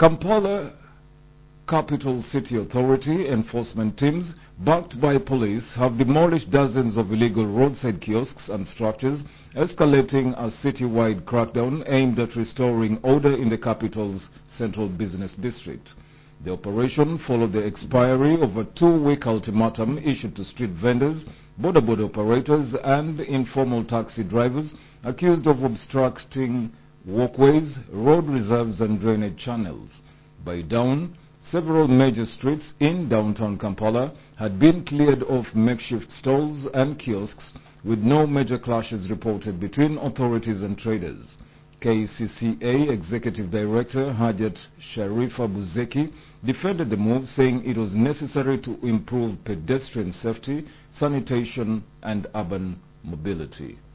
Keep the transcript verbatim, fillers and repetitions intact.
Kampala Capital City Authority enforcement teams, backed by police, have demolished dozens of illegal roadside kiosks and structures, escalating a citywide crackdown aimed at restoring order in the capital's central business district. The operation followed the expiry of a two-week ultimatum issued to street vendors, border border operators, and informal taxi drivers accused of obstructing walkways, road reserves, and drainage channels. By dawn, several major streets in downtown Kampala had been cleared of makeshift stalls and kiosks, with no major clashes reported between authorities and traders. K C C A Executive Director Hajat Sharifa Buzeki defended the move, saying it was necessary to improve pedestrian safety, sanitation, and urban mobility.